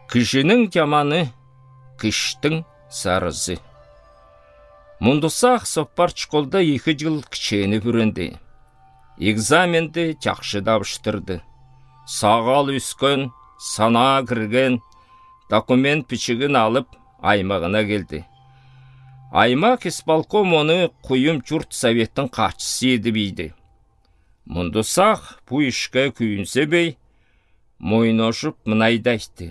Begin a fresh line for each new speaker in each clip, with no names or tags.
Кішінің жаманы, кіштің сарызы. Мұндысақ соппар школда 2 жыл кішені бүрінді. Экзаменді жақшы дабыштырды. Сағал үскен, сана кірген, документ пішігін алып, аймағына келді. Аймақ исполком оны құйым жұрт советтің қатшысы еді бейді. Мұндысақ бұл ішке күйінсе бей, мойношып мұнайдайды.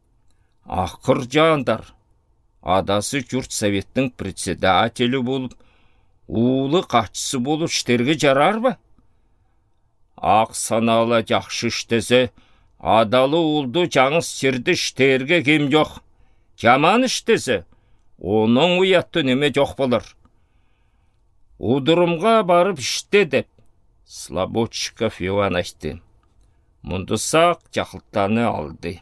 Ақыр жандар, адасы жұрт советтің председателі болып, улы қатшысы болып іштерге жарар ба? Ақ саналы жақшы іштесе, адалы улды жаңыз серді іштерге кем жоқ. Жаман іштесе, оның ұятты неме жоқ болыр. Удырымға барып іште деп, Слободчиков Иван айтты. Мұндысақ жақылтаны алды.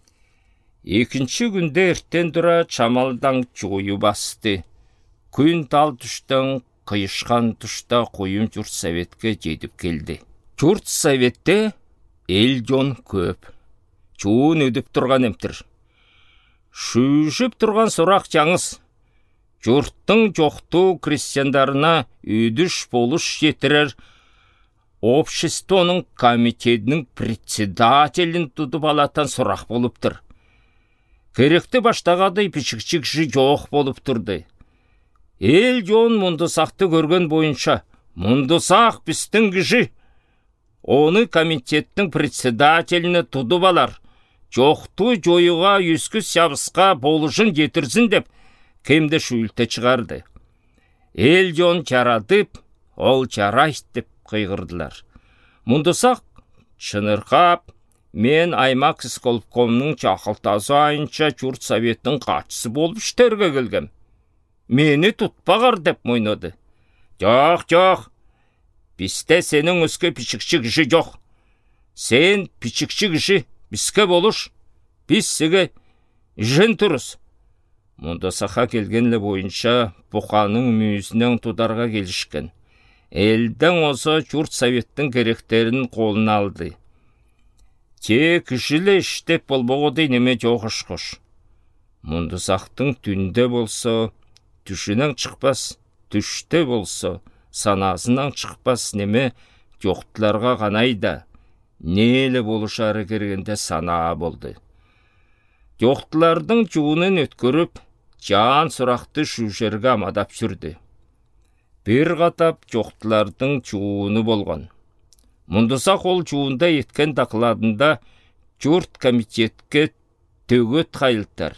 Екінші күнде ертен тұра чамалдан жойы басты. Күн тал түштің, қиышқан тұшта қойым жұрт советке жетіп келді. Жұрт советте ел жон көп. Жуын өдіп тұрған емтір. Шүйшіп тұрған сұрақ жаңыз. Жұрттың жоқту крестьяндарына өдіш болыш жетірер. Обществоның комитетінің председателін тұтып алатан сұрақ болып тұр. Керекті баштағадай пішікшікші жоқ болып тұрды. Ел жон Мұндысақты көрген бойынша, Мұндысақ біздің кіші. Оны комитеттің председателіні тұтып алар. Жоқты жойыға үскі сябысқа болышын жетірсін деп, кемді шүйлте шығарды. Ел жон жарадып, ол жарайт деп қиғырдылар. Мұндысақ шынырқап, мен аймақ исполкомның чақылтасы айынша жұрт советтің қатшысы болып іштерге келгем. Мені тұтпағар деп мойнады. Жоқ, бізде сенің өске пішікші кіші жоқ. Сен пішікші кіші бізге болыш, біз сіге жын тұрыз. Мұндысаққа келгенлі бойынша бұқаның мүйізінен тұдарға келішкен. Елдің осы жұрт советтің керектерін қолына алды. Тек кішілі іштеп болбоғыдай неме жоқ ұшқыш. Мұндысақтың түнде болса, түшінен шықпас, түште болса, санасынан шықпас неме жоқтыларға ғанайда. Нелі болышары кергенде сана болды. Жоқтылардың жуынын өткөріп, жан сұрақты шүшерге амадап жүрді. Bir қатап жоқтылардың жуыны болған. Мұндысақ ол жуында еткен дақыладында жұрт комитетке төгет қайылтар.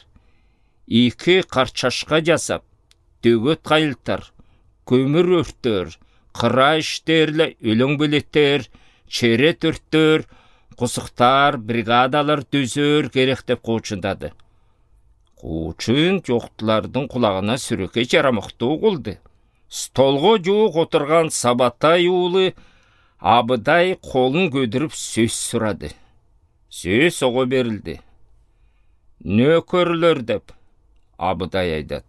2 қарчашқа жасап, төгет қайылтар, көмір өрттер, қыра іштерлі өлің бөлеттер, черет өрттер, құсықтар, бригадалар төзер керек деп қуычындады. Қуычын жоқтылардың құлағына сүреке жарамықты оғылды. Столға жуық отырған Сабатай улы Абыдай қолын көдіріп сөз сұрады. Сөз оғы берілді. Нөкерлер деп Абыдай айдады.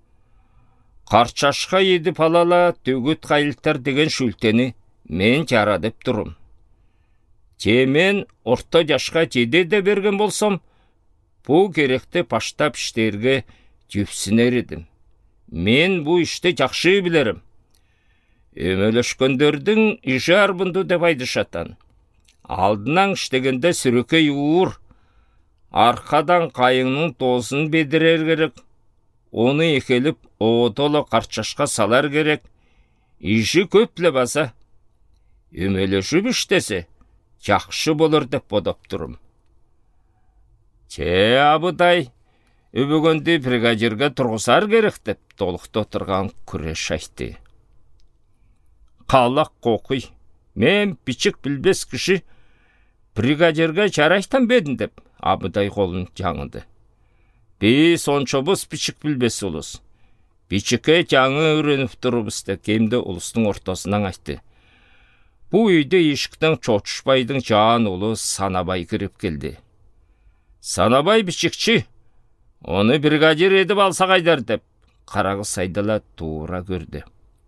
Қарчашқа едіп алала төгет қайылтар деген шүлтені мен жарадып тұрым. Темен орта жашқа жеде де берген болсам, бұл керекті паштап іштерге жөпсінер едім. Мен бұл ішті жақшы білерім. Өмелешкендердің ижар бұнды деп айды шатан. Алдынан іштегенде сүреке уыр. Арқадан қайыңның тосын бедірер керек. Оны екеліп, оғытолы қарчашқа салар керек. Ижі көплі баса. Өмелешіп іштесе, жақшы болыр деп бодап тұрым. Абыдай, өбігенде бригадирге тұрғысар керек деп толықты отырған күреш айтты. Қалақ қоқый, мен пичік білбес кіші бригадирге жарайттан бедін деп Абыдай қолын жаңыды. Біз оншобыз пичік білбес ұлыс. Пичіке жаңы өреніп тұрыбысты кемді ұлыстың ортасынан айтты. Бұл үйде ешіктің Чотшбайдың жан ұлы Санабай кіріп келді. Санабай пичікші, оны бригадир едіп алса қайдар деп қарағы сайдала тура көрді.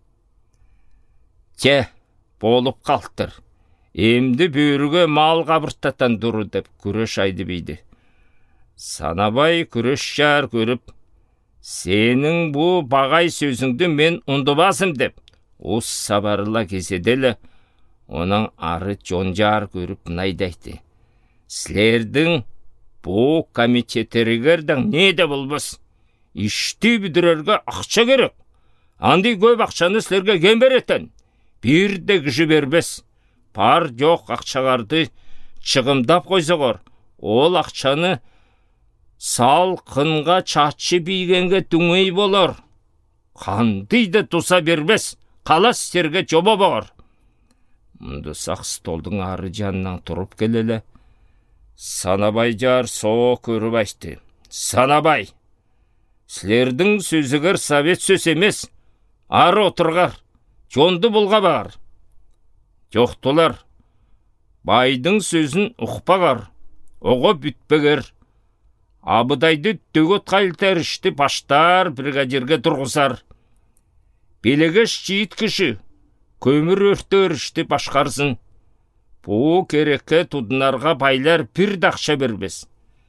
Болып қалттыр. Емді бөріге мал қабырттатан дұры деп күреш айды бейді. Санабай күреш жар көріп, сенің бұ бағай сөзіңді мен ұндыбасым деп, ұс сабарыла кеседелі, оның ары жон жар көріп найдайды. Сілердің бұ комитеттерігердің не де болбыз? Ішті бүдірерге ақша керек. Анды көп ақшаны сілерге кем беретін. Bir de кіші бербес. Пар жоқ ақшағарды шығымдап қойсығыр. Ол ақшаны сал қынға чатшы бейгенге дүңей болар. Қандыйды туса бербес. Қалас серге жоба бағыр. Мұнды сақ столдың ары жанынан тұрып келелі. Санабай жар соға көріп айтты. Санабай, сілердің сөзігір совет сөз емес, ары отырғар, жонды бұлға бағар. Жоқтылар, байдың сөзін ұқпағар, оғы бүтпегер. Абыдайды төгет қайлтар ішті баштар бригадирге тұрғызар. Белегеш жиит кіші, көмір өрттер ішті башқарсын. Бұ керекке тұдынарға байлар бір дақша бербес.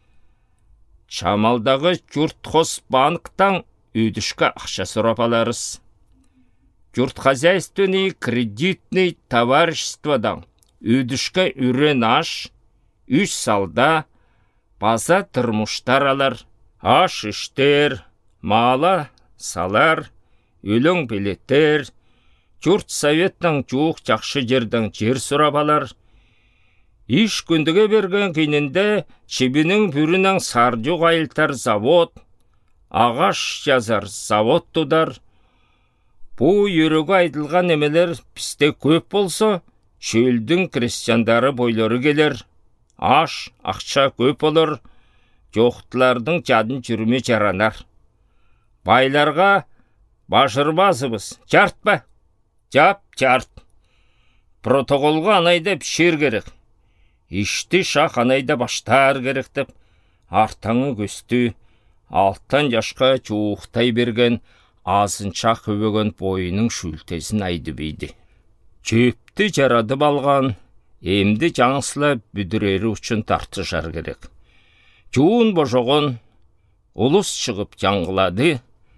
Чамалдағы жұртхоз банктан өдішкі ақша сұрап аларыз. Жұртхозяйственный кредитный товариществодан өдішкі үрен аш, үш салда, база тұрмыштар алар. Аш іштер, мала салар, өлің билеттер, жұрт советтің жуық жақшы жердің жер сұрап алар. Иш күндіге берген кейнінде чебінің бүрінің саржуқ айылтар завод, ағаш жазар завод тудар. Бұ үйрегі айтылған емелер пісте көп болса, шөлдің крестьяндары бойлары келер. Аш, ақша көп олар, жоқтылардың жадын жүрме жаранар. Байларға башырбазыбыз, жарт ба? Жап, жарт. Протоколға анайда пішер керек. Ішті шақ анайда баштар керек деп, артаңы көсті, алттан жашқа жуықтай берген, азыншақ өбеген бойының шүлтесін айды бейді. Чөпті жарадып алған, емді жаңысыла бүдірері үшін тарты жар керек. Жуын божоғын, ұлыс шығып жаңғылады.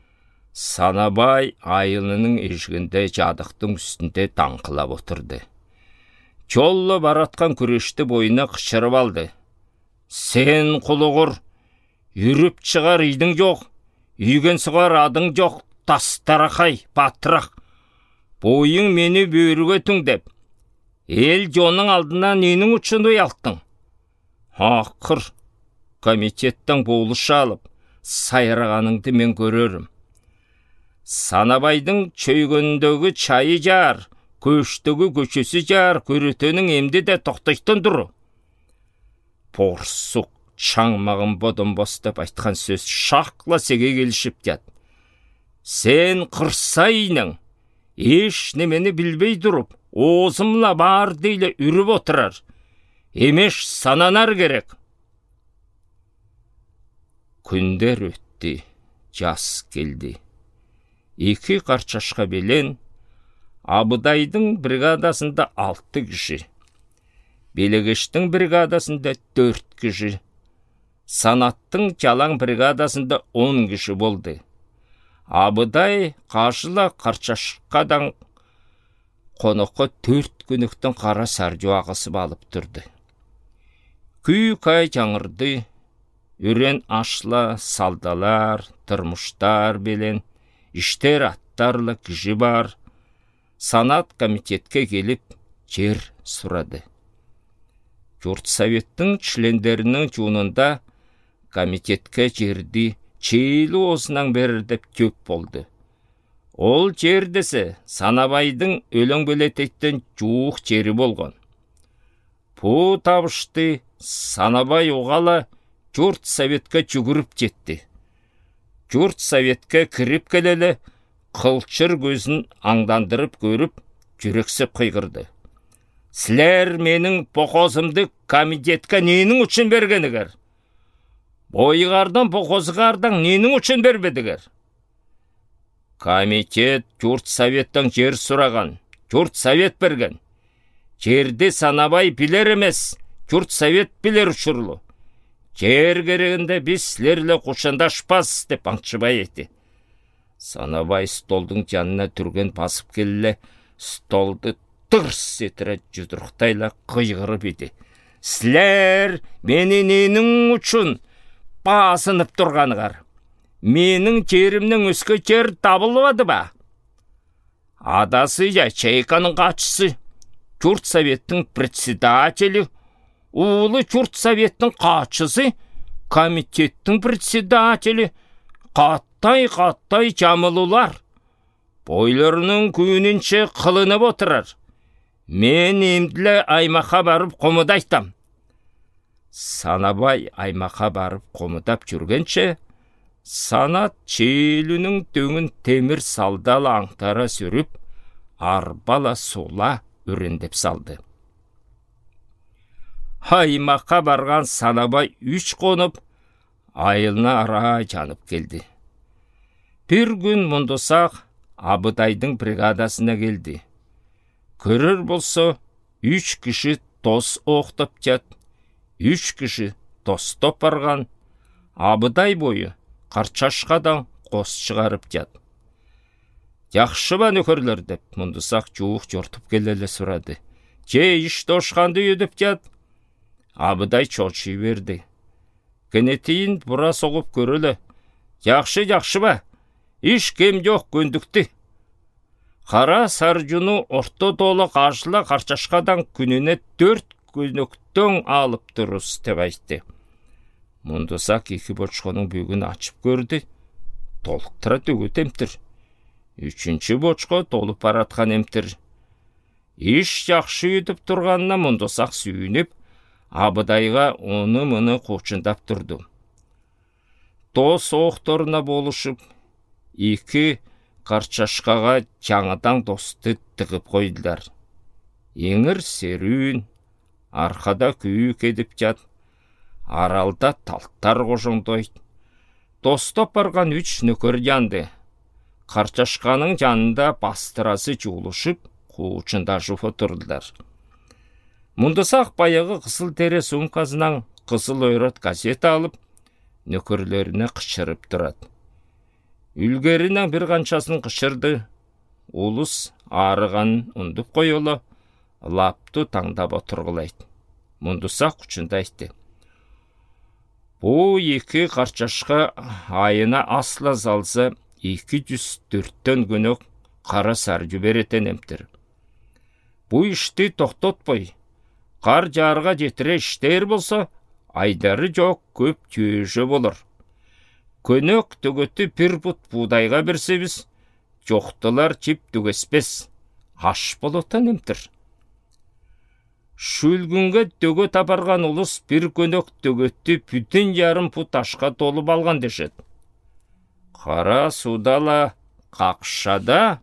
Санабай айылының ешігінде жадықтың үстінде таңқылап отырды. Жолы баратқан күрешті бойына қышырып алды. Сен құлығыр, үріп шығар үйдің жоқ, үйген сұғар адың жоқ, тастарақай, батырақ. Бойың мені бөріге түңдеп, ел жоның алдына ненің үшін ұялттың? Ақыр, комитеттің болышы алып, сайрағаныңды мен көрерім. Санабайдың чөйгөндегі чайы жар, көштігі көшесі жар, көретінің емді де тоқтайтын дұры. Порсуқ, шаңмағын бодын бастап айтқан сөз шақла сеге келішіп дед. Сен қырсайының, еш немені білбей тұрып, озымла бар дейлі үріп отырар. Емеш сананар керек. Күндер өтті, жас келді. Екі қарчашқа белен, Абыдайдың бригадасында 6 кіші, Белегештің бригадасында 4 кіші, Санаттың жалаң бригадасында 10 кіші болды. Абыдай қашыла қарчашқадан қоныққа 4 күніктің қара саржу ағысып алып тұрды. Күй кай жаңырды, үрен ашла салдалар, тұрмыштар белен, іштер аттарлы кіші бар. Санат комитетке келіп, жер сұрады. Жұртсоветтің члендерінің жуынында комитетке жерді чейлі осынан берір деп көп болды. Ол жердесі Санабайдың өлің бөлететтен жуық жері болған. Бұ табышты Санабай оғала жұртсоветке жүгіріп жетті. Жұртсоветке кіріп келелі, қылчыр көзін аңдандырып көріп, жүрексіп қиғырды. Сілер менің поқозымды комитетке ненің үшін бергенігер? Бойғардан поқозғардан ненің үшін бербедігер? Комитет жұртсоветтің жер сұраған, жұртсовет берген. Жерде Санабай білер емес, жұртсовет білер ұшырлы. Жер керегінде біз сілерлі құшандашпас деп аңшыбай еті. Санабай столдың жанына түрген басып келілі, столды тырс етірі жүдірқтайла қиғырып еді. Сілер мені ненің үшін басынып тұрғанығар? Менің жерімнің үскі жер табылмады ба? Адасы ячейканың қатшысы, жұрт советтің председателі, улы жұрт советтің қатшысы, комитеттің председателі, қаттай жамылулар. Бойларының күйінінше қылынып отырар. Мен емділі аймаққа барып қомыдайтам. Санабай аймаққа барып қомыдап жүргенше, Санат челінің дөңін темір салдалы аңтара сүріп, арбала сола үрендеп салды. Аймаққа барған Санабай үш қонып, айылына ара жанып келді. Bir күн мұндысақ Абыдайдың бригадасына келді. Көрір болса, үш кіші тос оқтып жат, үш кіші тостап барған. Абыдай бойы қарчашқадан қос шығарып жат. Яқшы ба нөкерлер деп, мұндысақ жуық жортып келелі сұрады. Же іш тошқанды өдіп жат. Абыдай чочи берді. Кенетейін бұра соғып көрілі. Яқшы ба? Іш кем жоқ көндікті. Қара саржуны орто толы қашыла қарчашқадан күніне 4 көнөктің алып тұрыс деп айтты. Мұндысақ екі бочқаның бөгін ашып көрді. Толықтыра төгет емтір. Үшінші бочқа толып баратқан емтір. Иш жақшы өтіп тұрғанына мұндысақ сүйініп, Абыдайға оны-мұны қочындап тұрды. Тос оқтарына болышып, екі қарчашқаға жаңадан досты тығып қойдылар. Еңір серуін, арқада күйі кедіп жат, аралда талттар қожыңдойды. Достап барған үш нөкер жанды. Қарчашқаның жанында бастырасы жуылышып, қуычында жуфы тұрдылар. Мұндысақ баяғы қысыл тере сумкасынан қысыл ойрат газет алып, нөкерлеріне қышырып тұрады. Үлгерінің бір қаншасын қышырды, улыс арыған ұндып қойылы, лапты таңдап отырғылайды. Мұндысақ күшінде айтты. Бұл екі қарчашқа айына асла залса 204 күнік қара саржу беретен емтір. Бұл ішті тоқтатпай, қар жарға жетіре іштер болса, айдары жоқ көп түйежі болыр. Көнөк төгөті бір бұт будайға берсебіз, жоқтылар жеп төгеспес, аш болотан емтір. Шүлгінге төгөт апарған ұлыс бір көнөк төгөтті бүтін ярым пұт ашқа толып алған дешет. Қара судала қақшада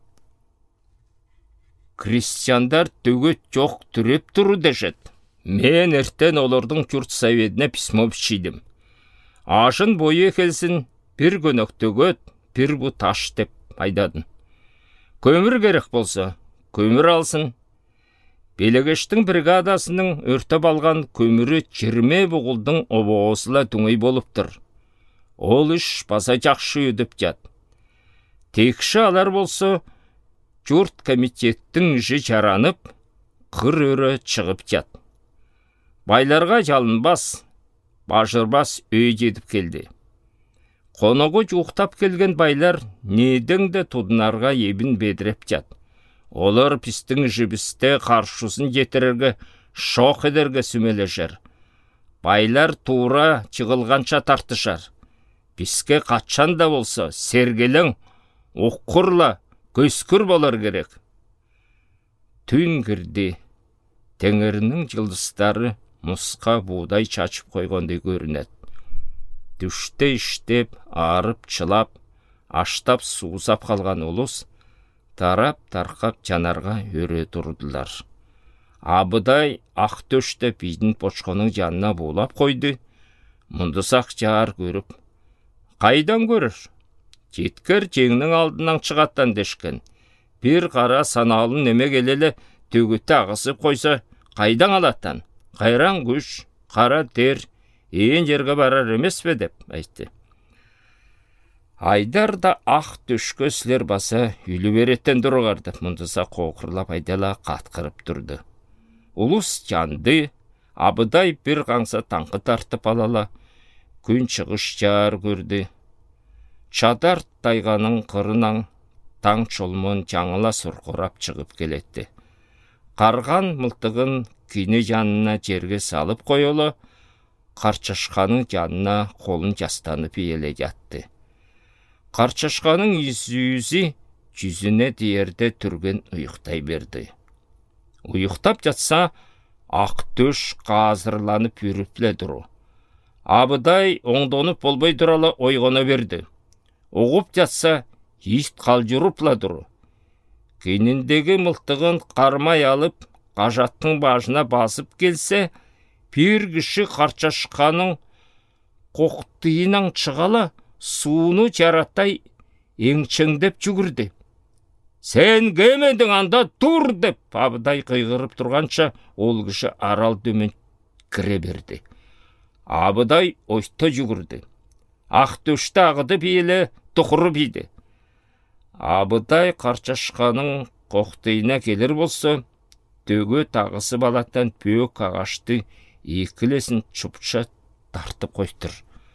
крестьяндар төгөт жоқ түреп тұру дешет. Мен ертен олардың күрт советіне письмо пішейдім. Ашын бойы келсін, бір көнөк төгөт, бір бұт аш деп айдадын. Көмір керек болса, көмір алсын. Белегештің бригадасының өртіп алған көмірі 20 бұғылдың обоғысыла түңей болыптыр. Ол үш баса жақшы өдіп жат. Текші алар болса, жұрт комитеттің жы жаранып, қыр өрі шығып жат. Байларға жалынбас, бажырбас өй едіп келді. Қонығы жуықтап келген байлар недің де тұдынарға ебін бедіреп жат. Олар пістің жібісті қаршысын жетірерге, шоқ едерге сүмелешер. Байлар тура чығылғанша тартышар. Піске қатшан да болса, сергелің, оққырла, көскір болар керек. Түн кірді, теңірінің жылдыстары мұсқа будай чачып қойғандай көрінеді. Дүште іштеп, арып, чылап, аштап, суызап қалған ұлыс, тарап-тарқап жанарға өре тұрдылар. Абыдай ақ төшті бейдің почқының жанына болап қойды. Мұндысақ жар көріп, қайдан көрір? Жеткер жеңнің алдынан шығаттан дешкен. Bir қара саналын неме келелі төгітті ағысып қойса, қайдан алаттан? Қайран күш, қара тер, Ең жерге барар емес пе деп айтты. Айдар да ақ төшкө сілер баса үйлі береттен дұрғарды. Мұндыса қоқырлап айдала қатқырып тұрды. Улус жанды, абыдай бір қаңса таңқы тартып алала, күн шығыш жар көрді. Чадар тайғаның қырынан таң чолмон жаңыла сұрқырап шығып келетті. Қарған мылтығын күйне жанына жерге салып қойылы, Қарчашқаның жанына қолын жастанып иеле жатты. Қарчашқаның yüzі жүзіне диерде түрген ұйықтай берді. Ұйықтап жатса, ақ төш қазырланып үріпле дұру. Абыдай оңдонып болбай тұралы ойғана берді. Оғып жатса, ист қалжырыпла дұру. Кейніндегі мылтығын қармай алып, қажаттың бажына басып келсе, бір кіші Қарчашқаның қоқтыйынан шығала, суыны жараттай еңчеңдеп жүгірді. Сен кемедің анда тұр деп, абыдай қиғырып тұрғанша, ол кіші арал дөмен кіре берді. Абыдай ойта жүгірді. Ақ төшті ағыды бейілі тұқыры бейді. Абыдай Қарчашқаның қоқтыйына келер болса, төге тағысы балаттан пөк ағашты екілесін чұпша тартып қойттыр.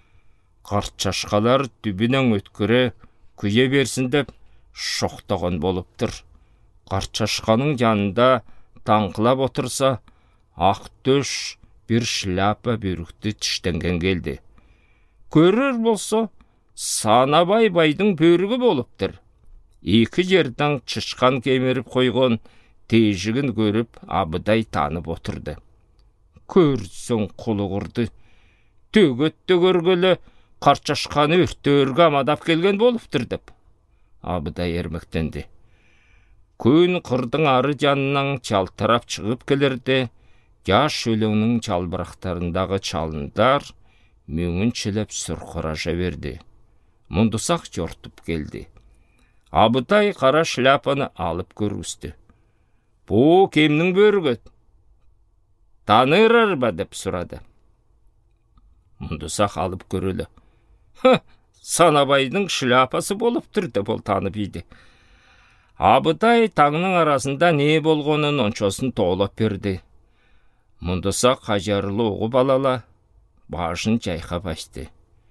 Қарчашқалар дүбінен өткірі күе берсін деп шоқтаған болыптыр. Қарчашқаның жанында таңқылап отырса, ақ төш бір шляпа бүйрікті тіштенген келді. Көрір болса, Санабай байдың бөрігі болыптыр. Екі жердің чышқан кемеріп қойған тежігін көріп, абыдай танып отырды. Көрсің құлы құрды. Төгетті көргілі Қарчашқаны өрттерге амадап келген болыптыр деп. Абыдай ермектенді. Күн қырдың ары жанынан чалтырап шығып келерді. Жаш өлеңнің чалбырақтарындағы чалындар мөңіншіліп сұрқыража берді. Мұндысақ жортып келді. Абытай қара шляпаны алып көргісті. Бұ кемнің бөрігі? Танырар ба деп сұрады. Мұндысақ алып көрілі. Санабайдың шляпасы болып тұрды, бұл танып еді. Абытай таңның арасында не болғанын оншосын тоғылап берді. Мұндысақ қажарылы оғып алала, башын жайқап ашты.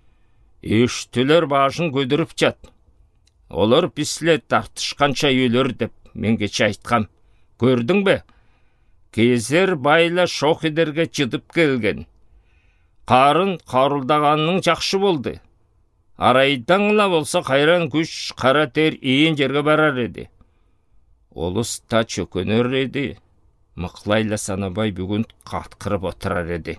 Үштілер башын көдіріп жат. Олар післе тартышқанша өлір деп мен кеше айтқам. Көрдің бе? Кезер байла шоқ едерге жыдып келген. Қарын қарылдағанның жақшы болды. Арайдаңла болса қайран күш қара тер ең жерге барар еді. Олыс та чөкөнер еді. Мықлайла Санабай бүгін қатқырып отырар еді.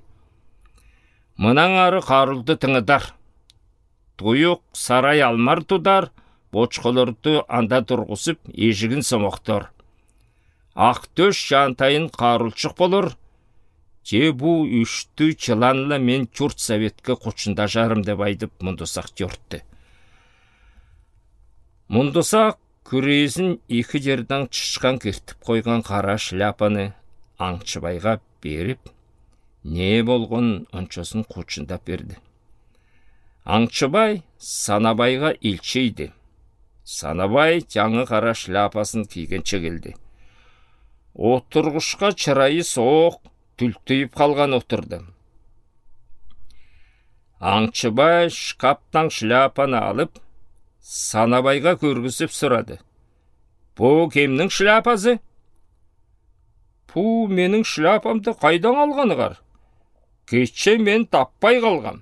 Мұнан ары қарылды тыңыдар. Тұйық сарай алмар тудар, боçқылырды анда тұрғысып, ежігін сымықтыр. Ақ төш жантайын қарылшық болыр. Же бұ үшті чыланла мен чурт советке қочында жарым деп айдып Мұндысақ жортты. Мұндысақ күресін екі жерден шышқан кертіп қойған қара шляпаны Аңшыбайға беріп, не болғын оншосын қочындап берді. Аңшыбай Санабайға илчейді. Санабай жаңы қара шляпасын кигенше келді. Отырғышқа чырайы соқ, түлтейіп қалған отырды. Аңшыбай шкаптан шляпаны алып, Санабайға көргізіп сұрады. Бұ кемнің шляпасы? Бұ менің шляпамды қайдан алғанығар? Кеше мен таппай қалғам.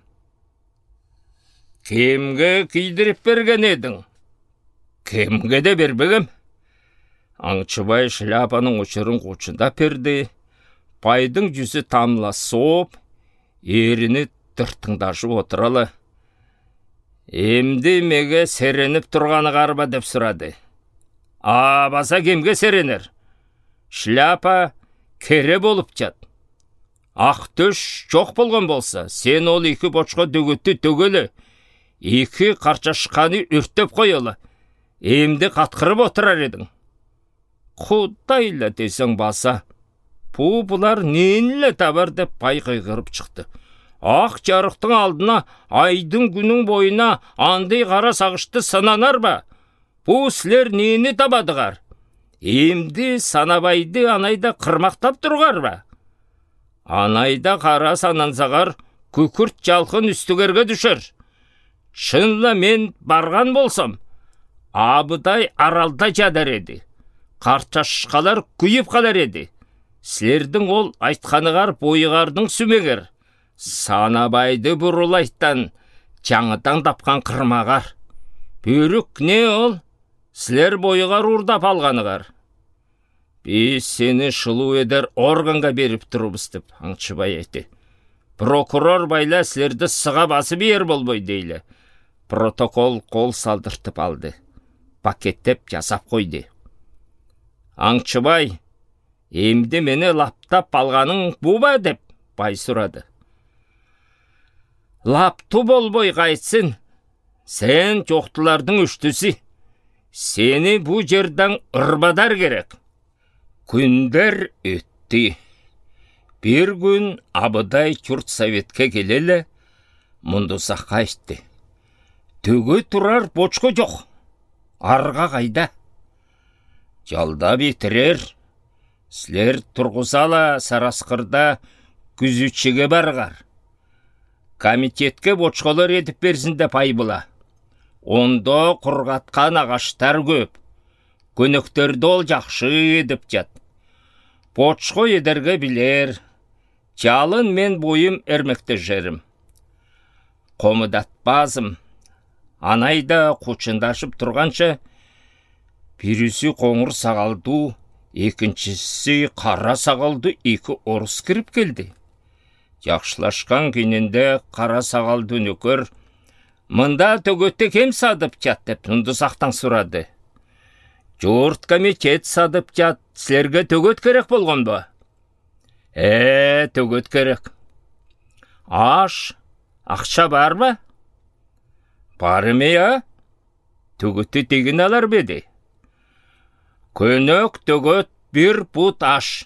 Кемге кийдіріп берген едің? Кемге де бербегім. Аңшыбай шляпаның ұшырын қочында берді. Байдың жүзі тамла соп, еріні тыртыңдашып отыралы. Емді меге сереніп тұрғаны қарба деп сұрады. Баса кемге серенер? Шляпа кере болып жат. Ақ төш жоқ болған болса, сен ол екі боçқа дөгетті төгелі, екі Қарчашқаны өрттеп қойылы. Емді қатқырып отырар едің. Құдайлы десің баса. Бұлар ненілі табар деп пай қайғырып шықты. Ақ жарықтың алдына, айдың күнің бойына андай қара сағышты сынанар ба? Бұ сілер нені табадығар? Емді Санабайды анайда қырмақтап тұрғар ба? Анайда қара санансағар, күкірт жалқын үстігерге düşер. Шынла мен барған болсам, Абыдай аралда жадар еді. Қарташқалар күйіп қалар еді. Сілердің ол айтқанығар бойығардың сүмегер. Санабайды бұрылайттан жаңыдан тапқан қырмағар. Бөрік не ол? Сілер бойығар ұрдап алғанығар. Біз сені шылу едер органға беріп тұрыбыз деп Аңшыбай айты. Прокурор байла сілерді сыға басы бер болбой дейлі. Протокол қол салдыртып алды. Пакеттеп жасап қойды. Аңшыбай, емді мені лаптап алғаның бұ ба деп бай сұрады. Лапту болбой қайтсын, сен жоқтылардың үштісі. Сені бұ жердің ұрбадар керек. Күндер өтті. Bir gün Абыдай Түртсоветке келелі, мұндысаққа айтты. Төге тұрар бочқы жоқ. Арға қайда? Жалда бетірер. Сілер тұрғызала Сарасқырда күзітшіге барғар. Комитетке бочқылар едіп берсінде пай бұла. Онда құрғатқан ағаштар көп. Көнөктерді ол жақшы едіп жат. Бочқы едерге білер. Жалын мен бойым әрмекті жерім. Қомыдатпазым. Анайда құчындашып тұрғанша, бірісі қоңыр сағалды, екіншісі қара сағалды екі орыс кіріп келді. Яқшылашқан кенінде қара сағалды нөкер, мұнда төгетті кем садып жат деп мұндысақтан сұрады. Жұрт комитет садып жат, сілерге төгет керек болған ба? Төгет керек. Аш, ақша бар ба? Бары ме, а? Төгетті тегін алар беді. Көнөк төгет бір пұт аш.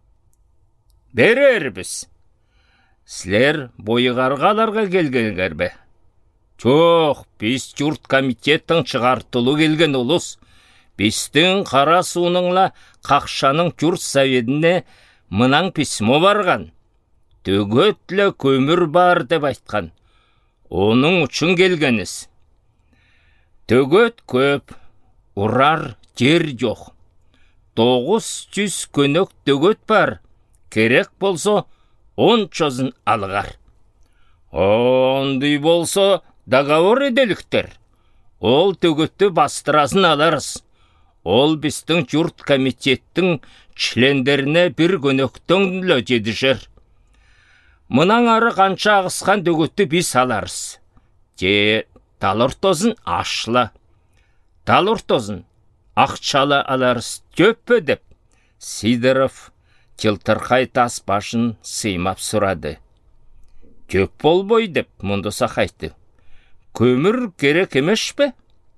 Берер біз. Сілер бойығарғаларға келгенгер бе? Жоқ, біз жұрт комитеттің шығартылу келген олыс. Біздің қара суыныңла қақшаның жұрт советіне мұнан письмо барған. Төгетлі көмір бар деп айтқан. Оның үшін келгеніз. Төгет көп, ұрар жер жоқ. 900 көнөк төгет бар. Керек болса, 10 чозын алығар. Ондай болса, договор еделіктер. Ол төгетті бастырасын аларыз. Ол біздің жұрт комитеттің члендеріне бір көнөктің лө жедішер. Мұнан ары қанша ағысқан төгетті біз аларыз. Талыртозын ашла. Талыртозын ақчалы аларыз көппі деп. Сидоров жылтырқай тас башын сыймап сұрады. Көп болбой деп мұндыса қайтты. Көмір керек емеш пе?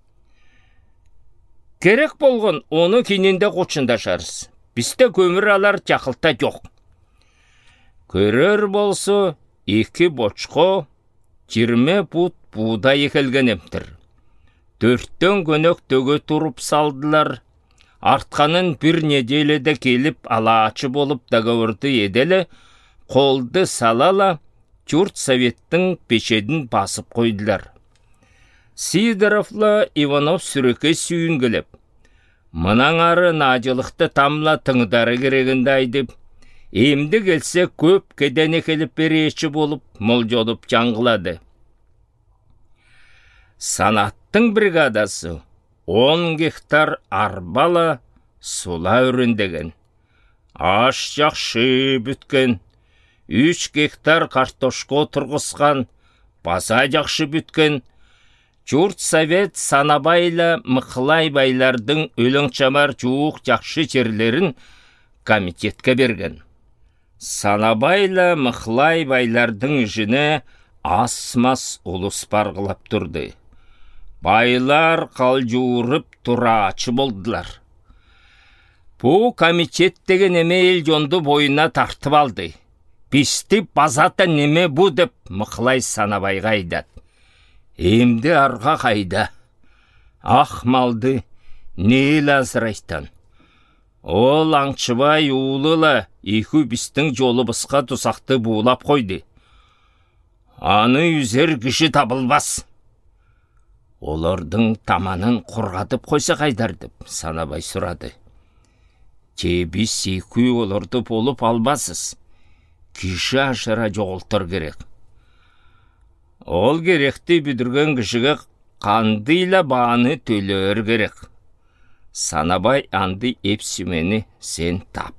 Керек болған оны кейненде қочындашарыз. Бізде көмір алар жақылта жоқ. Көрер болсы 2 бочқо 20 пұт будай екелген емтір. 4-тен көнөк төге тұрып салдылар. Артқанын бір неделеде келіп алаачы болып договорды еделі, қолды салала жұрт советтің пешедін басып қойдылар. Сидоровла Иванов сүреке сүйін келіп, мұнан ары наджилықты тамла тыңдары керегінді айдып, емді келсе көп кедене келіп береші болып, мол жолып жаңғылады. Санаттың бригадасы 10 гектар арбала сула өріндеген. Аш жақшы бүткен, 3 гектар картошко тұрғысқан, баса жақшы бүткен, жұрт совет Санабайла Мықлай байлардың өлің чамар жуық жақшы жерлерін комитетке берген. Санабайла Мықлай байлардың жіне асмас ұлыс барғылап тұрды. Байлар қалжуырып тұрачы болдылар. Бұ комитет деген еме ел жонды бойына тартып алды. Бисті базата неме бұ деп Мықылай Санабайға айдат. Емді арға қайда. Ақ малды нейл азырайтан. Ол аңшыбай уылыла екі бістің жолы бысқа тұсақты буылап қойды. Аны үзер кіші табылбас. Олардың таманын құрғатып қойса қайдар деп Санабай сұрады. Біз екі оларды болып албасыз. Кіші ашыра жоғылтыр керек. Ол керекті бүдірген кішіге қандыйла баны төлер керек. Санабай анды епсімені сен тап.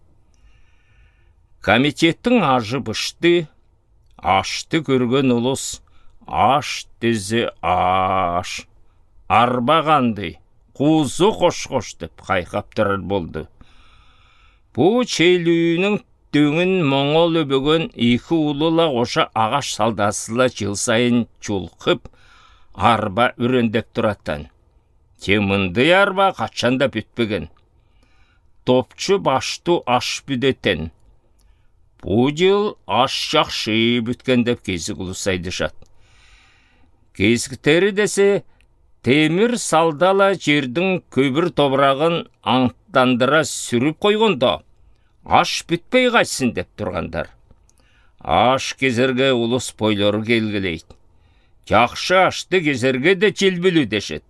Комитеттің ажы бышты, ашты көрген ұлыс, аш дезі аш. Арбағанды, қузы қош-қош деп қайқап тұрар болды. Бұ чейлүйінің дөңін моңол өбіген екі ұлыла қоша ағаш салдасыла жыл сайын чулқып, арба үрендеп тұраттан. Темінді арба қачанда бүтпеген. Топчы башту аш бүдеттен. Бұ жыл аш жақшы бүткен деп кезі құлысайды жат. Кезгітері десе, темір салдала жердің көбір тобырағын аңттандыра сүріп қойғанда, аш бүтпей қайтсын деп тұрғандар. Аш кезерге ұлыс бойлары келгілейді. Жақшы ашты кезерге де желбілі дешет.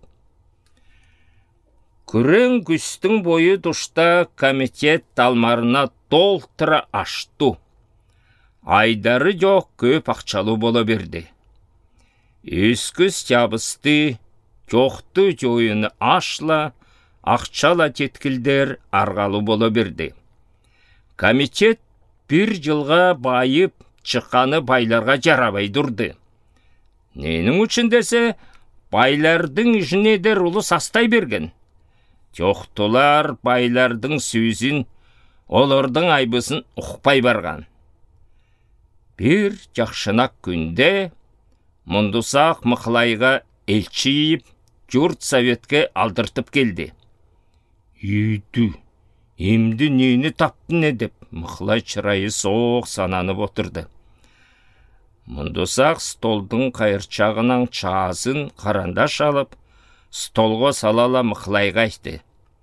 Күрен күстің бойы дұшта комитет талмарына толтыра ашту. Айдары жоқ көп ақчалы бола берді. Үскіс жабысты, жоқты жойыны ашла, ақчала теткілдер арғалы бола берді. Комитет бір жылға байып, шыққаны байларға жарабай тұрды. Ненің үшін десе, байлардың жінедер ұлы састай берген. Жоқтылар байлардың сөзін, олардың айбысын ұқпай барған. Бір жақшынақ күнде, Мұндысақ Мықылайға елчиіп, жұрт советке алдыртып келді. Үйді, емді нені тапты не деп, Мықылай чырайы соқ сананып отырды. Мұндысақ столдың қайырчағынан часын қарандаш алып, столға салала Мықылайға айтты.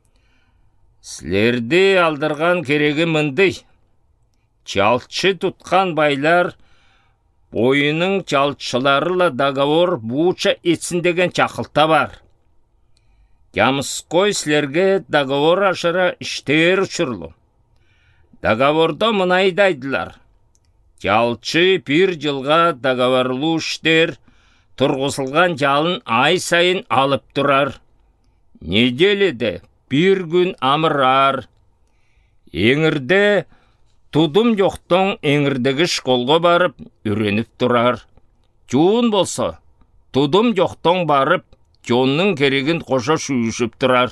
Сілерді алдырған керегі мынды. Жалчы тұтқан байлар, бойының жалчыларыла договор бууча етсін деген чақылта бар. Ямысқой сілерге договор ашыра іштер ұшырлы. Договорда мұнайдайдылар. Жалчы бір жылға договорлы үштер тұрғысылған жалын ай сайын алып тұрар. Неделеде бір күн амырар. Еңірде тудым жоқтың еңірдегі школға барып үреніп тұрар. Жуын болса, тудым жоқтың барып жонның керегін қоша шүйішіп тұрар.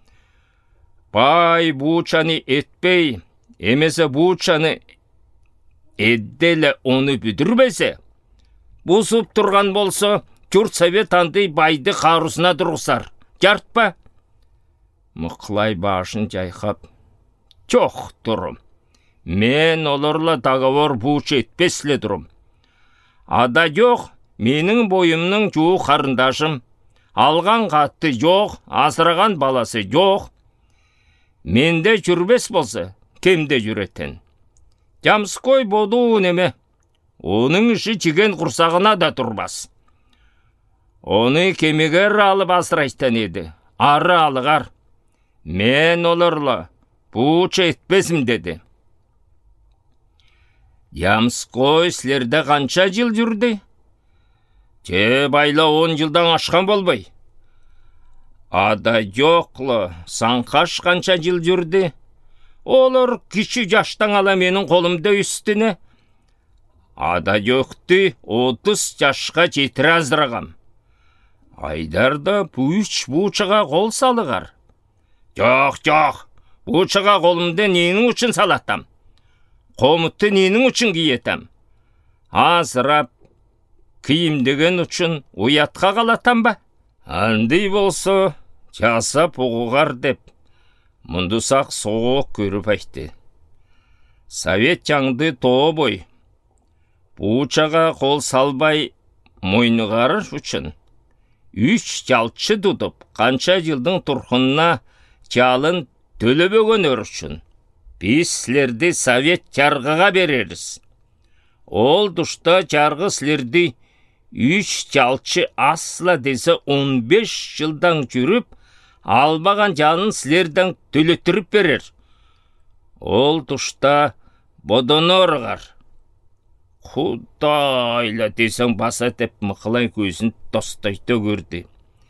Бай буучаны етпей, емесе буучаны едделі оны бүдірбесе, бұсып тұрған болса, жұрт совет анды байды қарусына тұрғысар. Жартпа? Мықылай башын жайқап, жоқ тұрым. Мен оларла договор бууча етпесле тұрым. Ада жоқ, менің бойымның жуы қарындашым. Алған қатты жоқ, асыраған баласы жоқ. Менде жүрбес болса, кемде жүреттен. Ямысқой боду неме. Оның іші жеген құрсағына да тұрбас. Оны кемегер алып асырайтан еді. Ары алығар. Мен оларла бууча етпесім деді. Ямысқой сілерді қанша жыл жүрді? Байла 10 жылдан ашқан болбай. Ада жоқлы, санқаш қанша жыл жүрді? Олар кіші жаштан ала менің қолымда үстіне. Ада жоқты 30 жашқа жетір аздырағам. Айдарда бүш бұчыға қол салығар. Жоқ, бұчыға қолымда ненің үшін салаттам? Қомытты ненің үшін киетам? Азырап, киімдеген үшін ұятқа қалатам ба? Андай болса, жасап ұғығар деп, Мұндысақ соғық көріп айтты. Совет жаңды тообой. Буучага кол салбай мойнугарыр үчүн 3 жалчы тутуп, канча жылдың туркунуна жалын төлөбөгөнөр үчүн биз силерди совет жаргыга берериз. Ол тушта жаргы силерди 3 жалчы асла десе 15 жылдан жүрүп, албаган жанын силерден төлөтүрүп берер. Ол тушта бодоноргар. Кудайла десең баса деп Мыкылай көзүн достойто көрдү.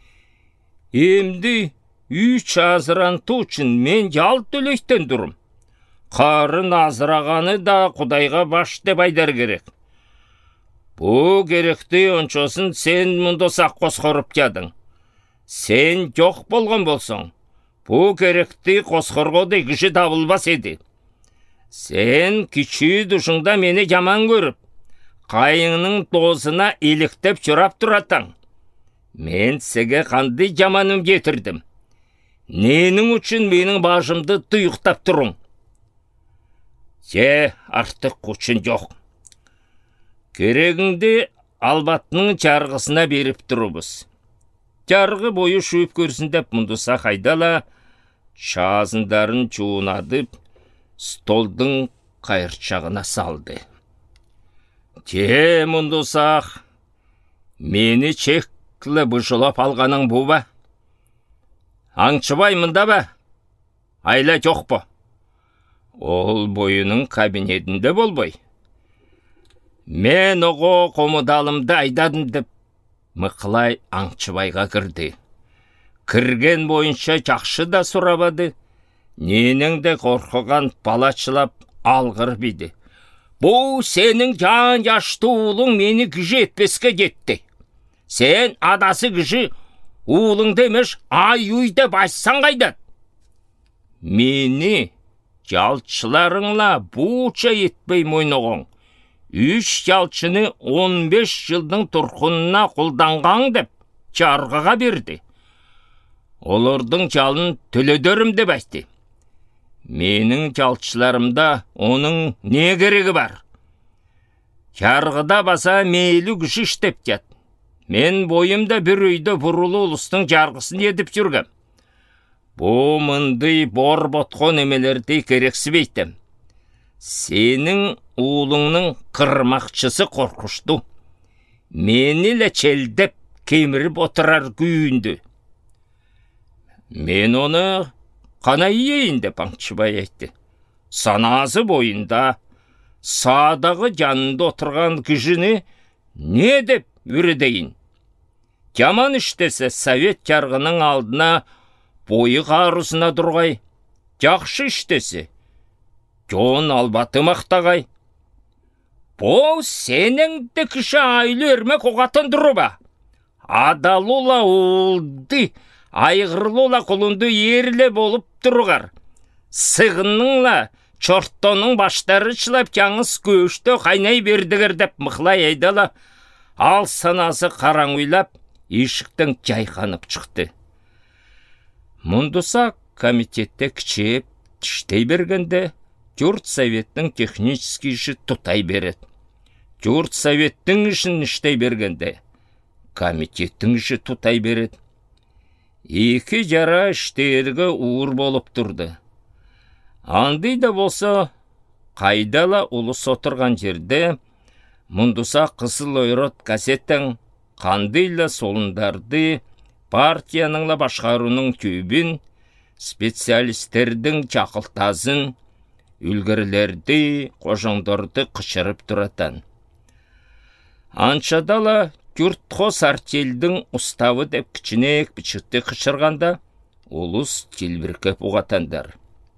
Эмди 3 азырантуу үчүн мен жал төлөйттен турум. Карын азыраганы да Кудайга баш деп айдар керек. Бу керекти ончосын сен мундосак коскоруп жадың. Сен жок болгон болсоң, бу керекти коскоргодой киши табылбас эди. Сен кичүү душуңда мени жаман көрүп, кайыңның тоосуна иликтеп чурап туратаң. Мен сеге кандай жаманым кетирдим? Ненің үчүн менин башымды туюктап туруң? Артык күчүн жок. Керегиңди албаттын жаргысына берип турубуз. Жаргы бою шүйүп көрсүн деп мундуса кайдала чаазындарын чуунадып, столдың кайырчагына салды. Мундусак, мени чекле бышылап алганың буба? Аңчыбай мында ба? Айла жокпу? Ол боюнун кабинетинде болбой. Мен ого комудалымды айдадым деп Мыкылай Аңчыбайга кирди. Кирген боюнча жакшы да сурабады. Ненің де коркуган балачылап алгыр биди. Бу сенин жан жашты уулуң мени киши этпеске жетти. Сен адасы киши уулуңду эмеш ай уй деп айтсаң кайдат? Мени жалчыларыңла бууча етпей мойногоң. 3 жалчыны 15 жылдың туркунуна кулдангаң деп жаргыга берди. Олордың жалын төлөдөрүм деп айтты. Менің жалчыларымда оның не кереги бар? Жаргыда баса мейлі киши иштеп жат. Мен бойымда бір үйдө бурулуу улустун жаргысын едип жүргөм. Бу мындай бор-боткон эмелерди керексибейтем. Сенин уулуңнун кырмакчысы коркушту. Мени эле челдеп кемирип отурар күйүндү. Мен оны кана ийейин деп Аңчыбай айтты. Санаасы боюнда саадагы жанында отурган кишини не деп үрөдейин? Жаман иштесе совет жаргынын алдына бою каарусуна тургай, жакшы иштесе жон албаты мактагай. Бу сенин де киши айлы өрмөк угатын туруба? Адалула уулды айгырлуула кулунду ээрле болуп тургар. Сыгыныңла чортонун баштары чылап жаңыз көштө кайнай бердигер деп Мыкылай айдала ал санасы караңгуйлап ишиктен жайканып чыкты. Мундуса комитетте кичээп иштей бергенде журт советтин технический иши тутай берет. Журт советтин ишин иштей бергенде комитеттин иши тутай берет. Эки жара иштээрге уур болуп турду. Андай да болсо кайдала улус отурган жерде мундуса Кызыл Ойрот газеттен кандайла солундарды партияныңла башкаруунун түбүн, специалисттердин чакылтасын, үлгүрлерди, кожоңдорду кычырып туратан. Анчадала Журтхос артелдин уставы деп кичинек бичикти кычырганда улус телбиркеп угатандар.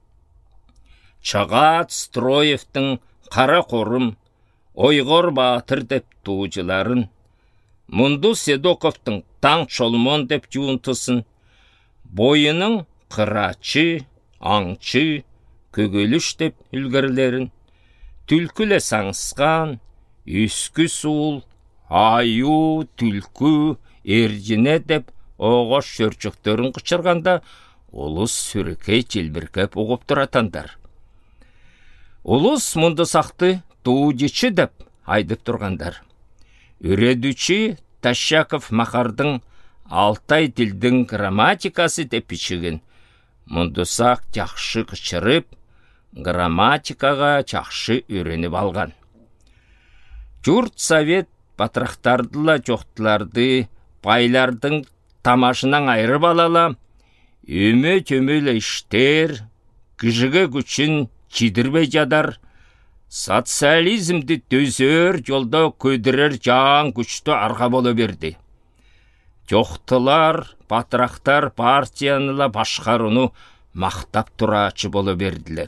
Чагат Строевдин Кара Корум, Ойгор Баатыр деп туужуларын, Мундус Седоковдун Таң Чолмон деп жуунтусын, боюнун Кырачы, Аңчы, Көгөлүш деп үлгүрлерин, Түлкүле Саңыскан, Үскү Суул, Аю, Түлкү, Эржине деп оғош шөрчөктөрүн кычырганда улус сүрөкей телбиркеп угуп туратандар. Улус Мундусақты туудичи деп айдып тургандар. Үредүчи Тащаков Махардың Алтай тилдин грамматикасы деп бичигин. Мундусак жакшы кычырып, грамматикага жакшы үйрөнүп алган. Журт совет батырактардыла жоктуларды байлардын тамашынан айырып алала, өмө-төмөлө иштер, кыжыга күчүн чидирбей жадар, социализмди төзөр жолдо көйдүрөр жаан күчтү арга боло берди. Жоктулар, батырактар партияныла башкарууну мактап турачы боло бердилер.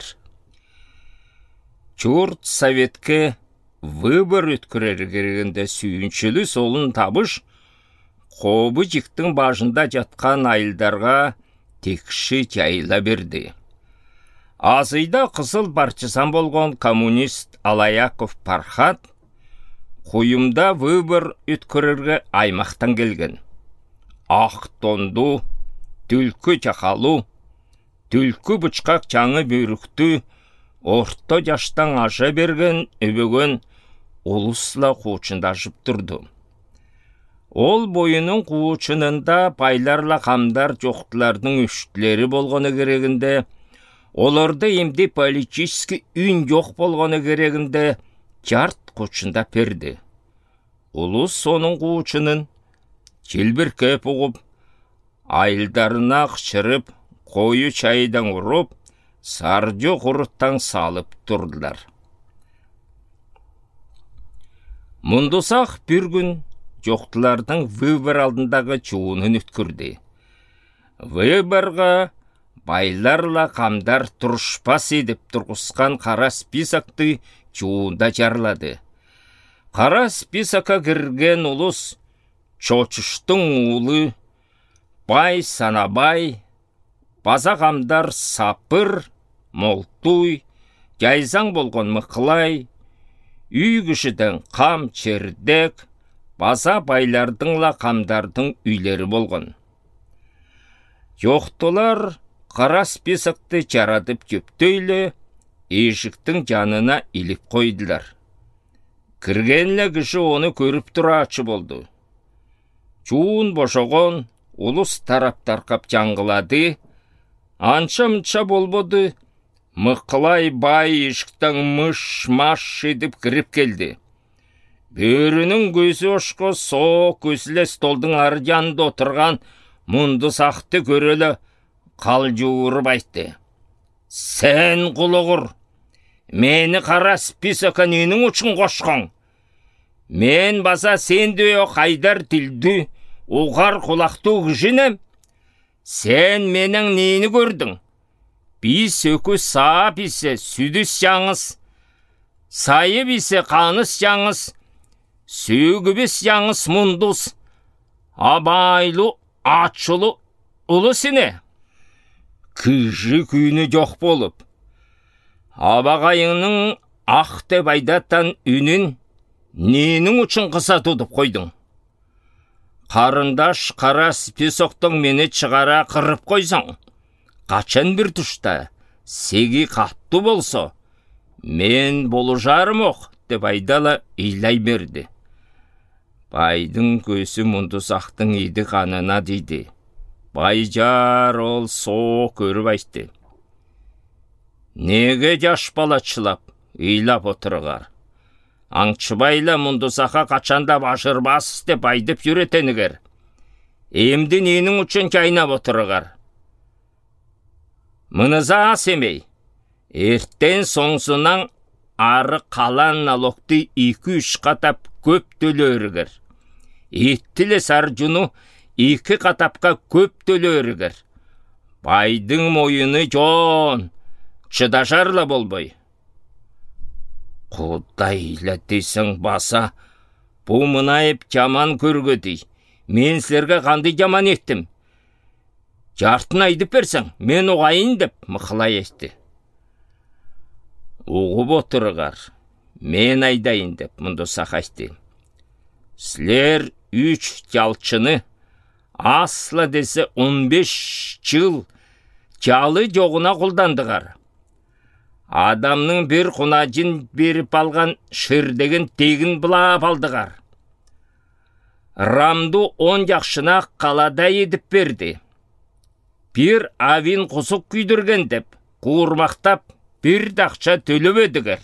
Журт советке выбор өткөрөр керегинде сүйүнчүлүү солун табыш, кобу жиктин башында жаткан айылдарга текши жайыла берди. Азыйда кызыл партизан болгон коммунист Алаяков Пархат куюмда выбор өткөрөргө аймактан келген. Ак тонду, түлкү жакалуу, түлкү бычкак жаңы бүйрүктүү, орто жаштан аша берген өбөгөн улусла куучундашып турду. Ол боюнун куучунунда байларла камдар жоктулардын үштүлери болгону керегинде, олорда эмди политический үн жок болгону керегинде жарт кучундап берди. Улус сонун куучунун Чилбиркеп угуп, айылдарына кычырып, кою чайдан уруп, саржо куруттан салып турдулар. Мундусак бир күн жоктулардын выбор алдындагы чуунун өткөрдү. Выборга байларла камдар турушпасы деп тургускан кара списокты чуунда жарлады. Кара списокко кирген улус Чочуштың уулы, бай Санабай, база камдар Сапыр, Молтуй, жайзаң болгон Мыкылай, үй кишиден Кам Чердек, база байлардыңла камдардың үйлери болгон. Жоктулар кара списокты жаратып көптөйлө эшиктин жанына илип койдулар. Киргенле киши оны көрүп турачы болду. Чуун бошогон, улус тарап таркап жаңгылады, анча-мынча болбоду, Мыкылай бай эшиктен мыш-маш едип кирип келди. Бөрүнүн көзү ошко соо көзүлө столдун ар жанында отурган Мундусакты көрөлө калжууруп айтты. Сен кулугур, мени кара списокко ненің үчүн кошкоң? Мен баса сендей кайдар тилдүү, угар кулактуу кишинем. Сен менен нени көрдүң? Биз өкү саа бисе сүдүс жаңыз, сайы бисе каныс жаңыз, сүйгүбүс жаңыз Мундус, абайлуу, ачылуу улус ине. Кыжы күйүнү жок болуп, абагайыңның ак деп айдаттан үнүн ненің үчүн кыса тутуп койдуң? Карындаш кара списоктон мени чыгара кырып койсоң, качан бир тушта сеги каттуу болсо, мен болушарым ок деп айдала ыйлай берди. Байдын көзү Мундусактын иди канына тийди. Байжар ол соо көрүп айтты. Неге жаш балачылап, ыйлап отургар? Аңчыбайла Мундусакка качанда башырбас деп айдып жүрөтенигер. Эмди ненің үчүн чайнап отургар? Мыныза ас эмей. Эртен соңсунан ары калан налогду 2-3 катап көп төлөөрүгер. Эттиле саржуну 2 катапка көп төлөөрүгер. Байдың моюну жон, чыдашарла болбой. Кудайла дейсің баса, бу мынайып жаман көргөдүй. Мен силерге кандай жаман еттим? Жартын айдып берсең, мен угайын деп Мыкылай айтты. Угуп отургар, мен айдайын деп Мундусак айтты. Силер 3 жалчыны асла десе 15 жыл жалы жогуна кулдандыгар. Адамның бір құнажын беріп алған шырдеген тегін бұлап алдығар. Рамду 10 жақшына қалада едіп берді. Bir avin құсық күйдірген деп, қуырмақтап, бір дақша төліп өдігір.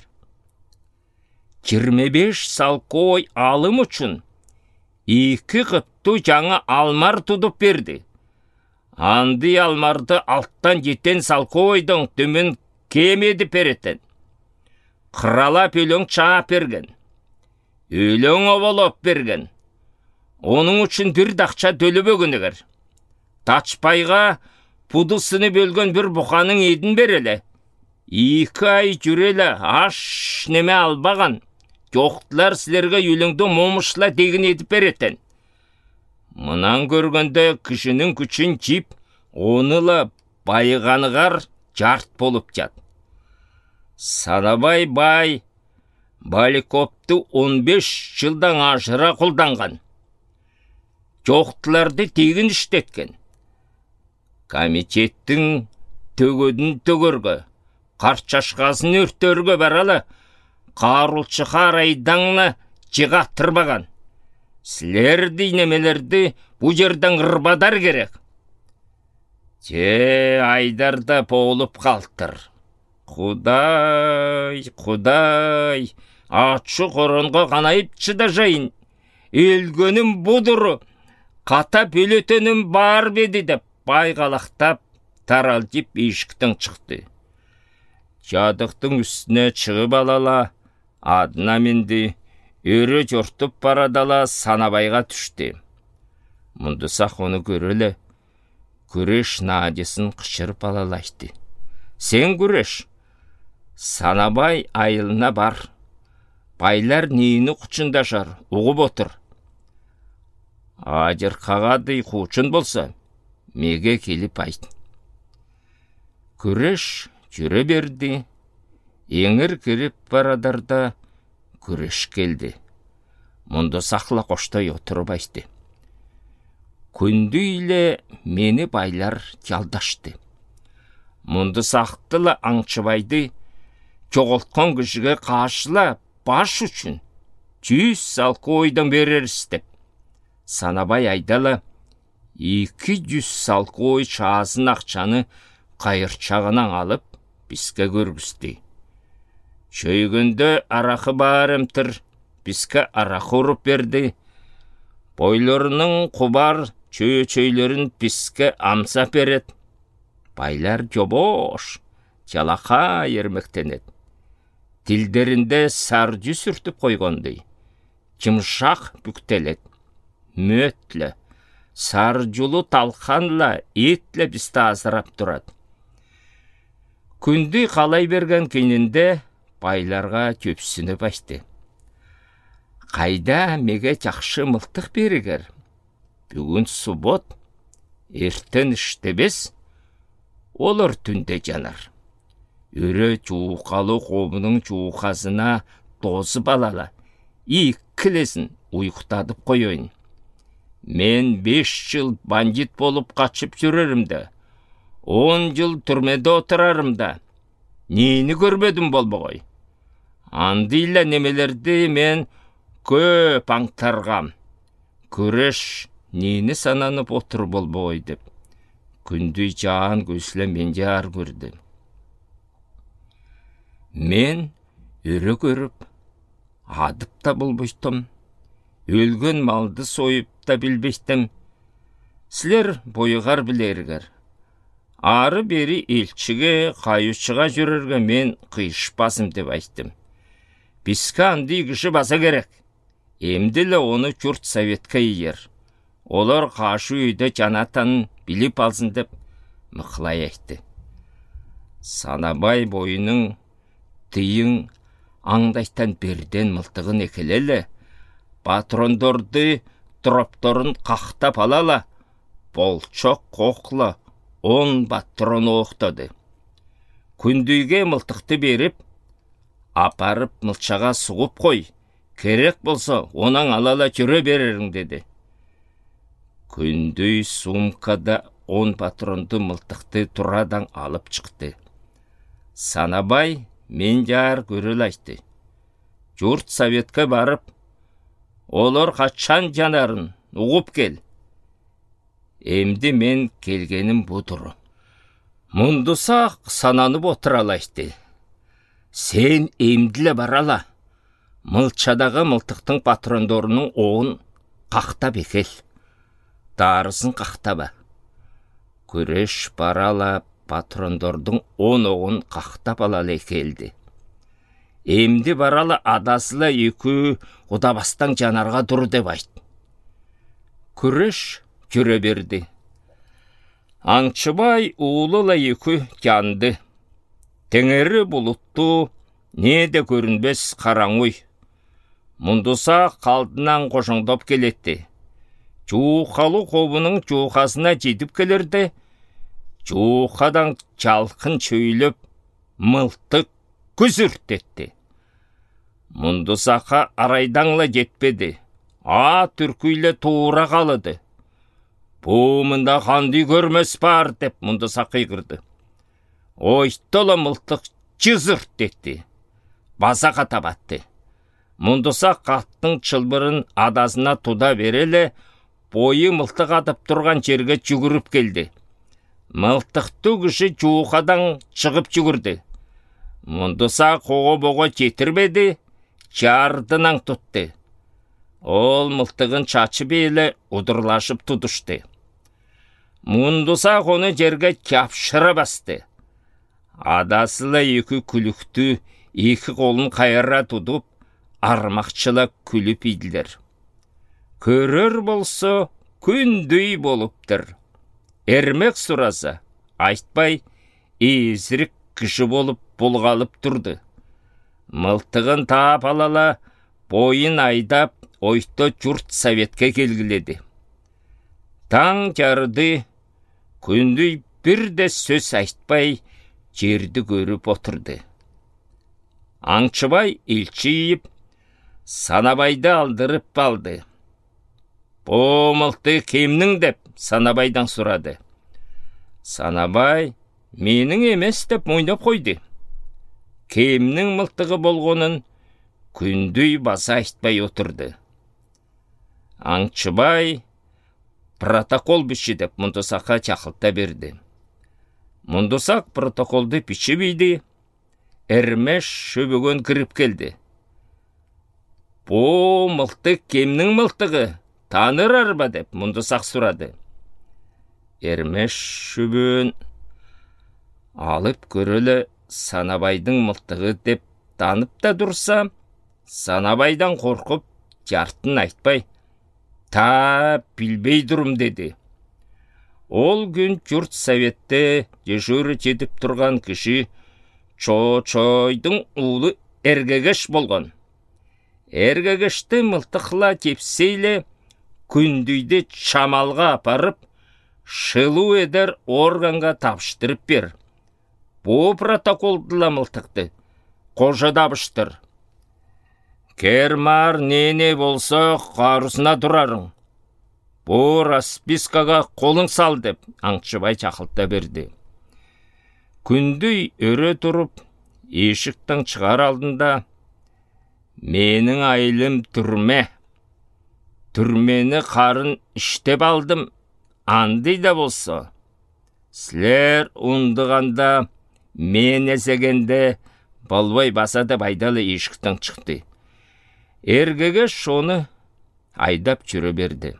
25 салкой алым үшін 2 қыпту жаңа алмар тұдып берді. Анды алмарды алттан жеттен салкойдың төмен кемеді переттен. Қыралап өлің чаап берген. Өлің овалап берген. Оның үшін бір дақша төліп өгінігір. Тачпайға пудысыны бөлген бір бұқаның едін берелі. 2 ай жүрелі аш неме албаған. Жоқтылар сілерге өліңді момышла дегін едіп береттен. Мұнан көргенде кішінің күшін жип, онылы байығанығар жарт болып жат. Санабай бай Баликопты 15 жылдан ажыра қолданған. Жоқтыларды тегін іштеткен. Комитеттің төгөдін төгөргі, қарчашқасын өртөргі баралы, қарулчы қарайдаңны жығаттырбаған. Сілерді немелерді бұ жерден ғырбадар керек. Айдарда болып қалтыр. Құдай, атшы қорынға қанайып чыда жайын. Елгөнім бұдыры, қатап өлетенім бар беді деп, байғалақтап, таралдып ешіктің шықты. Жадықтың үстіне шығып алала, адына менді, өрі жортып барадала Санабайға түшті. Мұндысақ оны көрілі, күреш надесын қышырып алалашты. Сен күреш, Санабай айылына бар. Байлар нейіні құчында жар, ұғып отыр. Ажыр қағады құчын болса, меге келіп айт. Күреш жүре берді, еңір кіріп барадарда күреш келді. Мұнды сақла қоштай отырып айтты. Күнді үйле мені байлар жалдашты. Мұнды сақтылы аңшыбайды жоғылтқан күшіге қашыла баш үшін 100 салқы ойдан берер істеп. Санабай айдалы 200 салқы ой шағасын ақшаны қайырчағынан алып, біске көргісті. Шөйгінді арақы барымтыр, біске арақы ұрып берді. Бойларының құбар чөй-чөйлерін біске амса берет. Байлар жобош, жалақа ермектенет. Тілдерінде саржы сүртіп қойғанды. Жымшақ бүктелет. Мөтлі, саржулы талқанла, етлі бісті азырап тұрады. Күнді қалай берген кенінде байларға көпсініп ашты. Қайда меге жақшы мылтық берігер? Бүгін субот, ертен іштебес, олар түнде жанар. Үрі жуқалы қобының жуқасына дозып алала, икілесін ұйықтадып қойойын. Мен 5 жыл бандит болып қачып жүрерімді. 10 жыл түрмеде отырарымда. Нейіні көрмедім болбағай. Андыйла немелерді мен көп аңтарғам. Күреш нейіні сананып отыр болбағай деп. Күнді жан көсілі менде ар көрді. Мен үрі көріп, адып та болбыштым. Өлген малды сойып та білбештім. Сілер бойығар білергер. Ары бері елчіге, қайышыға жүрерге мен қиышпасым деп айттым. Біскі анды кіші баса керек. Емділі оны күрт советке егер. Олар қашу үйді жанатанын біліп алсын деп мұқлай айтты. Санабай бойының тыйың аңдайтан берден мылтығын екелелі. Патрондорды тропторын қақтап алала. Болчок қоқла 10 патрон оқтады. Күндүйге мылтықты беріп, апарып мылчаға сұғып қой. Керек болса, онан алала жүре берерің деді. Күндүй сумкада 10 патронды мылтықты тұрадан алып шықты. Санабай мен жар көрөл айтты. Жұрт советке барып, олар қачан жанарын ұғып кел. Емді мен келгенім бұдыры. Мұндысақ сананып отыралайды. Сен емділі барала. Мылтшадағы мылтықтың патрондорының оғын қақтап екел. Дарысын қақтаба. Көреш барала патрондордың 10 оғын қақтап алалы екелді. Емді барала адасыла екі ұдабастан жанарға дұр деп айт. Көреш жүре берді. Аңшыбай уылыла екі жанды. Теңері бұлытты, не де көрінбес қараңой. Мұндыса қалдынан қошыңдап келетті. Жуқалы қобының жуқасына жетіп келерді. Жуқадан жалқын чөйліп, мылтық күзіртетті. Мұндысақа арайдаңла жетпеді. Түркүйлі туыра қалыды. Бұмында қанды көрмес бар деп мұндыса қиғырды. Ойттылы мылтық жызыртетті. Базаға табатты. Мұндыса қаттың чылбырын адасына туда берелі, бойы мылтық атып тұрған жерге жүгіріп келді. Мылтықты күші жуқадан шығып жүгірді. Мұндыса қоғы-боғы жетірбеді, жардынан тұтты. Ол мылтығын чачы бейлі ұдырлашып тұдышты. Мұндыса қоны жерге кяпшыра басты. Адасыла екі күлікті, екі қолын қайыра тұдып, армақчыла күліп иділдер. Көрір болса, күндей болыптыр. Ермек сұраса, айтпай, езірік кіші болып бұлғалып тұрды. Мылтығын таап алала, бойын айдап, ойты жұрт советке келгіледі. Таң жарды, күндей бірде сөз айтпай, жерді көріп отырды. Аңшыбай илчиіп, Санабайды алдырып балды. Бұ мылты кемнің деп Санабайдан сұрады. Санабай менің емес деп мойнап қойды. Кемнің мылтығы болғанын күндей баса айтпай отырды. Аңшыбай протокол біші деп Мұндысаққа чақылта берді. Мұндысақ протоколды біші бейді, әрмеш шөбігін кіріп келді. Бұ мылтық кемнің мылтығы, таныр арба деп Мұндысақ сұрады. Әрмеш шөбін алып көрілі Санабайдың мылтығы деп танып та дұрса, Санабайдан қорқып, жартын айтпай, та білбей дұрым деді. Ол күн жұрт советте дежуры жетіп тұрған кіші Чо-чойдың ұлы әргегеш болған. Әргегешті мылтықла кепсейлі күндүйді шамалға апарып, шылу едер органға тапштырып бер. Бұ протоколдыла мылтықты қожа дабыштыр. Кермар нене болса қарысына тұрарың. Бұ распискаға қолың сал деп Аңшыбай чақылта берді. Күндей өрі тұрып, ешіктің шығар алдында, менің айлым түрме. Түрмені қарын іштеп алдым, андай да болса. Сілер ұндығанда, мен әзегенде, болбай баса деп айдалы ешіктің шықты. Әргеге шоны айдап жүре берді.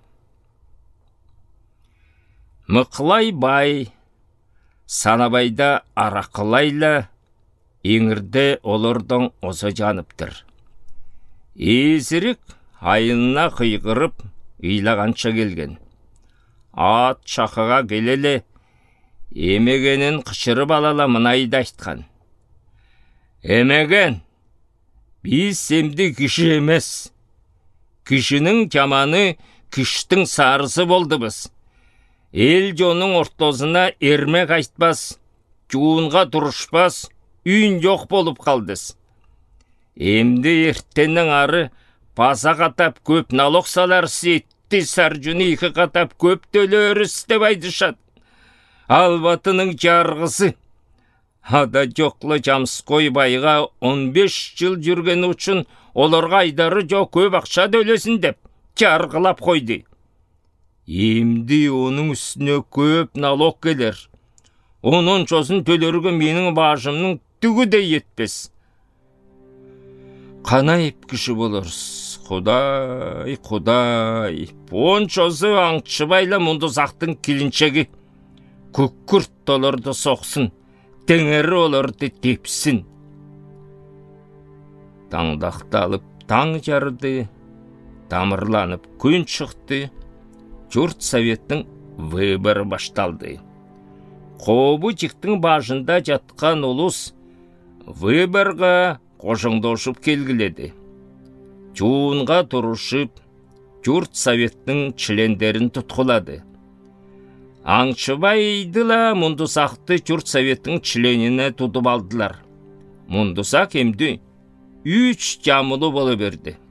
Мықлай бай, Санабайда арақылайлы, еңірді олырдың осы жаныптыр. Езірік айынына қиғырып, үйлағанша келген. Ат шақыға келелі, емегенін қышырып алала мұнайды айтқан. Емеген, біз семді кіші емес. Кішінің жаманы күштің сарысы болды біз. Ел жоның ортозына ермек айтпас, жуынға тұрышпас, үйін жоқ болып қалдыз. Емді ертеннің ары баса қатап көп налог салар сетті саржуны екі қатап көп төлі өріс деп айдышад. Албатының жарғысы, Ада жоқлы Жамской байға 15 жыл жүргені үшін оларға айдары жоқ көп ақша төлесін деп жарғылап қойды. Емді оның үстіне көп налог келер. Оның жосын төлерге менің бажымның түгі де етпес. Қанайып кіші болырыз. Құдай, Құдай. Оншосы аңшыбайла мұндызақтың келіншегі. Күккүрт толырды соқсын. Теңері оларды тепсін. Таңдақталып таң жарды, тамырланып күн шықты, жұрт советтің выборы башталды. Қобычықтың бажында жатқан ұлыс выборға қожыңдошып келгіледі. Жуынға тұрышып, жұрт советтің чілендерін тұтқылады. Аңшыбайдыла мұндысақты жұрт советтің членіне тұтып алдылар. Мұндысақ емді 3 жамылы болы берді.